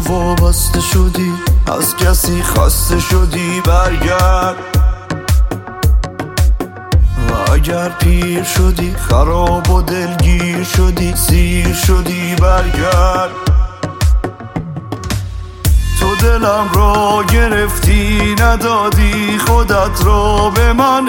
وابسته شدی، از کسی خسته شدی برگرد. و اگر پیر شدی خراب و دلگیر شدی، سیر شدی برگرد. تو دلم را گرفتی ندادی خودت را به من،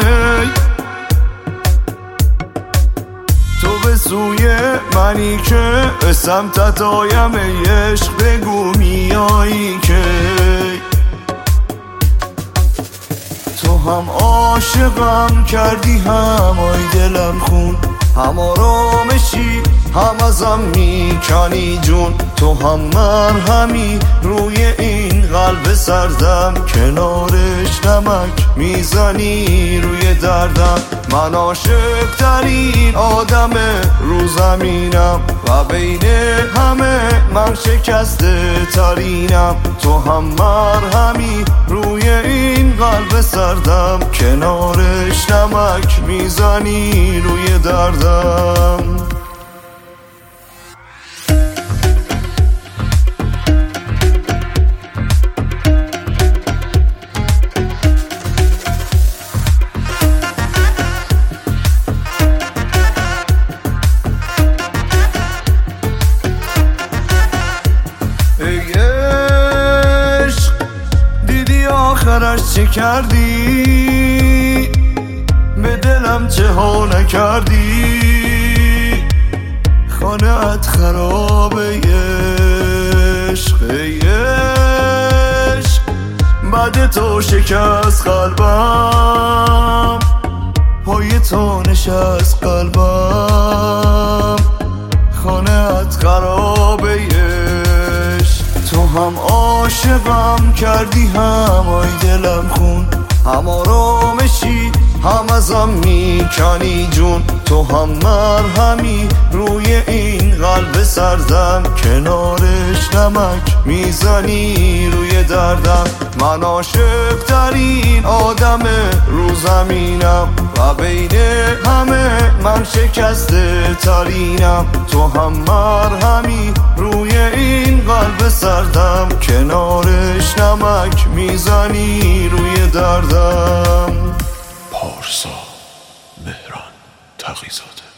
تو به سوی منی که به سمتت آیم عشق، بگو میایی که تو هم عاشقم کردی، هم آی دلم خون، هم آرامشی هم ازم میکنی جون. تو هم مرهمی روی این قلب سردم، کنارش نمک میزنی روی دردم. من عاشق ترین آدم رو زمینم و بین همه من شکسته ترینم. تو هم مرهمی روی این قلب سردم، کنارش نمک میزنی روی دردم. آخرش چه کردی؟ به دلم چه ها نکردی؟ خانه‌ات خرابه عشق، عشق بعد تو شکست قلبم، پای تو نشست قلبم. خانه‌ات خرابه عشق، تو هم عاشقم کردی، هم آی دلم خون، هم آرامشی هم ازم میکنی جون. تو هم مرهمی روی این قلب سردم، کنارش نمک میزنی روی دردم. من عاشق ترین آدم رو زمینم و بین همه من شکسته ترینم. تو هم مرهمی روی این قلب سردم، کنارش نمک میزنی روی دردم. پارسا مهران تقی‌زاده.